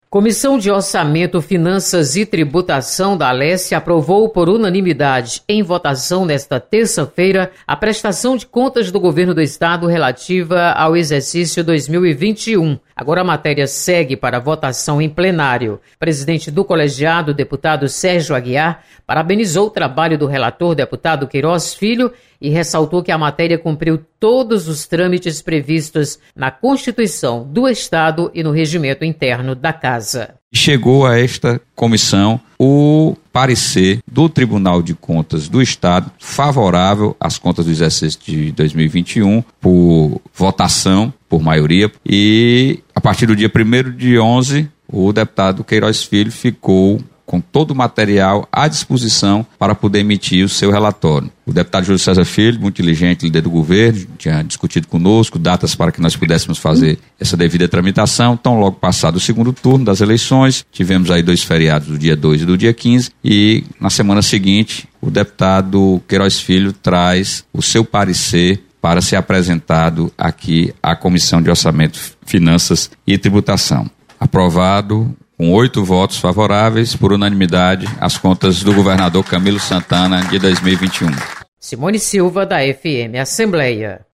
Comissão de Orçamento, Finanças e Tributação da Alesse aprovou por unanimidade, em votação nesta terça-feira, a prestação de contas do Governo do Estado relativa ao exercício 2021. Agora a matéria segue para votação em plenário. O presidente do colegiado, deputado Sérgio Aguiar, parabenizou o trabalho do relator, deputado Queiroz Filho, e ressaltou que a matéria cumpriu todos os trâmites previstos na Constituição do Estado e no regimento interno da Casa. Chegou a esta comissão o parecer do Tribunal de Contas do Estado favorável às contas do exercício de 2021 por votação, por maioria, e a partir do dia 1º de 11, o deputado Queiroz Filho ficou com todo o material à disposição para poder emitir o seu relatório. O deputado Júlio César Filho, muito inteligente, líder do governo, tinha discutido conosco datas para que nós pudéssemos fazer essa devida tramitação. Então, logo passado o segundo turno das eleições, tivemos aí 2 feriados, do dia 2 e do dia 15, e na semana seguinte, o deputado Queiroz Filho traz o seu parecer para ser apresentado aqui à Comissão de Orçamento, Finanças e Tributação. Aprovado com 8 votos favoráveis, por unanimidade, as contas do governador Camilo Santana de 2021. Simone Silva, da FM Assembleia.